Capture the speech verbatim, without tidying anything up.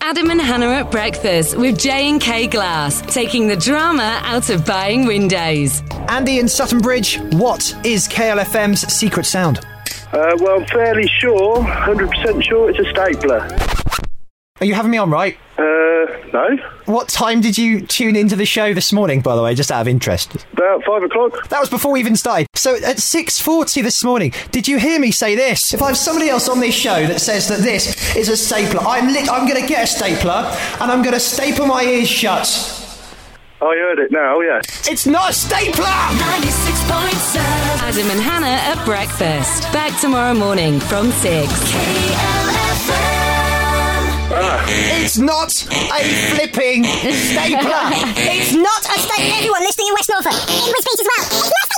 Adam and Hannah at Breakfast with J and K Glass, taking the drama out of buying windows. Andy in Sutton Bridge, what is K L F M's secret sound? Uh, well, I'm fairly sure, one hundred percent sure it's a stapler. Are you having me on right? Uh, no. What time did you tune into the show this morning, by the way, just out of interest? About five o'clock. That was before we even started. So at six forty this morning, did you hear me say this? If I have somebody else on this show that says that this is a stapler, I'm lit- I'm going to get a stapler and I'm going to staple my ears shut. I heard it now, yeah. It's not a stapler! ninety-six point seven Adam and Hannah at Breakfast. Back tomorrow morning from six. K L F M. Ah. It's not a flipping stapler! It's not a stapler. Everyone listening in West Norfolk. English speech as well. It's not